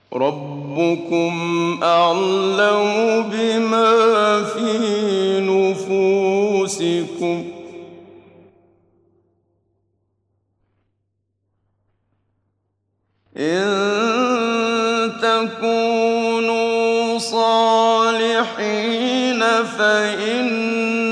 ربكم أعلم بما في نفوسكم إن تكونوا صالحين فإنه